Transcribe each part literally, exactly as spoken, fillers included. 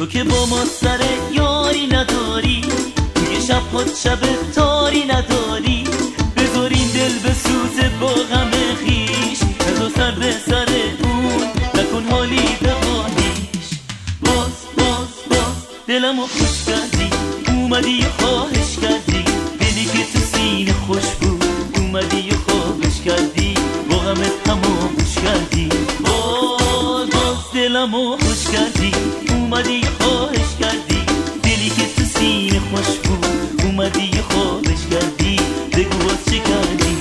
که با ما سر یاری نداری، توی شب خود شب تاری نداری. بذار این دل به سوزه با غم خیش، بذار سر به سر اون، نکن حالی به حالیش. باز باز باز دلمو خوش کردی، اومدی و خواهش کردی. دلی که تو سینه خوش بود، اومدی و خواهش کردی. با غمت هماموش کردی. باز باز دلمو خوش کردی، اومدی و خواهش کردی. دلی که تو سینه خوش بود، اومدی و خواهش کردی. بگو باز چه کردی؟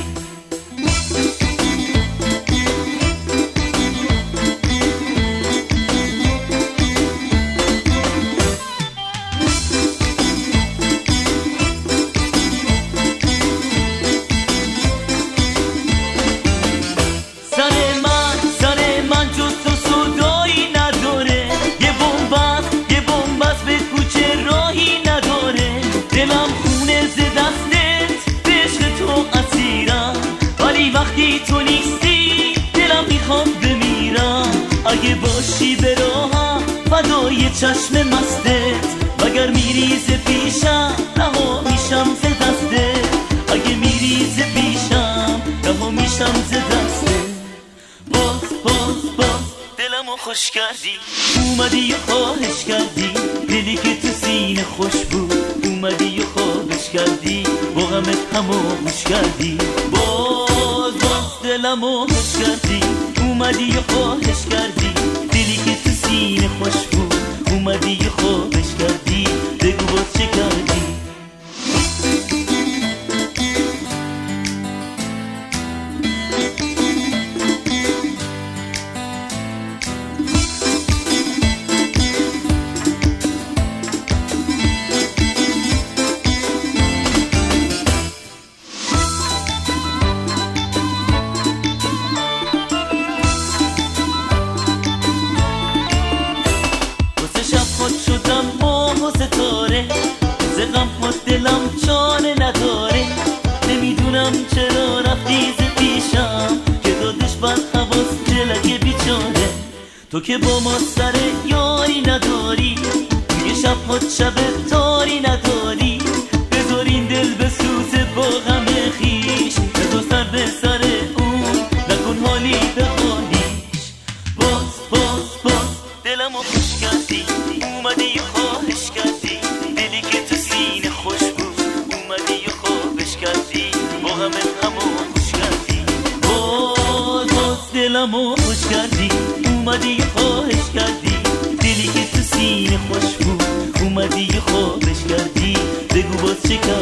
وقتی تو نیستی دلم میخوام بمیرم. اگه باشی به راهم فدای چشم مستت، وگر میریز پیشم رها میشم ز دستت. اگه میریز پیشم رها میشم ز دستت. باز باز باز دلمو خوش کردی، اومدی و خواهش کردی. دلی که تو سینه خوش بود، اومدی و خواهش کردی. با غمت هماموش کردی. باز باز دلمو خوش کردی، اومدی و خواهش کردی. دلی که تو سینه خوش بود، اومدی و خواهش کردی. بگو باز چه کردی؟ زغم خود دلم چانه نداره. نمیدونم چرا رفتی ز پیشم، که دادش بر حواس دلک بیچاره. تو که با ما سر یاری نداری، توی شب خود شب تاری نداری. بذار این دل به سوزه با غم خیش، بذار سر به سر اون، نکن حالی به حالیش. باز باز باز دلمو خوش کردی، اومدی و خواهش کردی. دلی که تو سینه خوش بود، اومدی و خواهش کردی. با غمت هماموش کردی. باز باز دلمو خوش کردی، اومدی و خواهش کردی. دلی که تو سینه خوش بود، اومدی و خواهش کردی. بگو باز چه کردی؟